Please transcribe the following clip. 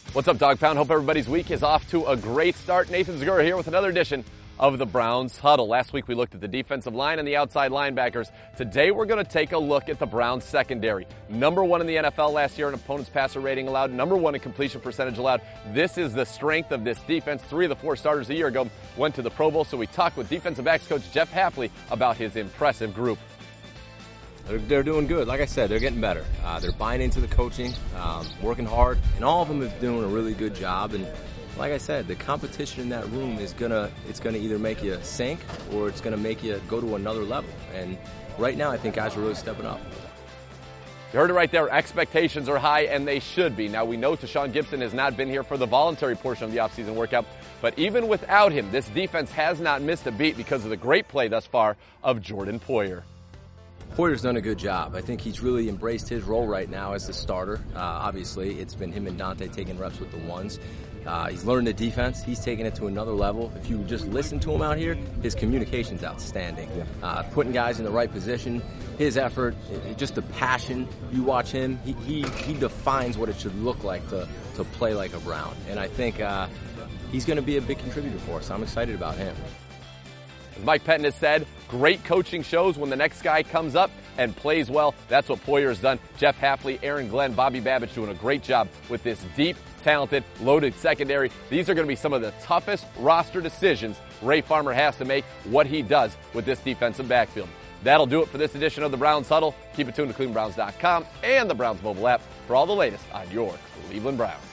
What's up, Dog Pound? Hope everybody's week is off to a great start. Nathan Zegura here with another edition of the Browns Huddle. Last week we looked at the defensive line and the outside linebackers. Today we're going to take a look at the Browns secondary. Number one in the NFL last year in opponent's passer rating allowed. Number one in completion percentage allowed. This is the strength of this defense. 3 of the 4 starters a year ago went to the Pro Bowl. So we talked with defensive backs coach Jeff Hafley about his impressive group. They're doing good. Like I said, they're getting better. They're buying into the coaching, working hard, and all of them is doing a really good job. And like I said, the competition in that room is gonna either make you sink or it's gonna make you go to another level. And right now, I think guys are really stepping up. You heard it right there. Expectations are high, and they should be. Now, we know Tashaun Gipson has not been here for the voluntary portion of the offseason workout, but even without him, this defense has not missed a beat because of the great play thus far of Jordan Poyer. Poyer's done a good job. I think he's really embraced his role right now as the starter. Obviously, it's been him and Dante taking reps with the ones. He's learned the defense. He's taken it to another level. If you just listen to him out here, his communication's outstanding. Putting guys in the right position, his effort, just the passion. You watch him, he defines what it should look like to play like a Brown. And I think he's going to be a big contributor for us. I'm excited about him. As Mike Pettine has said, great coaching shows when the next guy comes up and plays well. That's what Poyer has done. Jeff Hafley, Aaron Glenn, Bobby Babich doing a great job with this deep, talented, loaded secondary. These are going to be some of the toughest roster decisions Ray Farmer has to make, what he does with this defensive backfield. That'll do it for this edition of the Browns Huddle. Keep it tuned to ClevelandBrowns.com and the Browns mobile app for all the latest on your Cleveland Browns.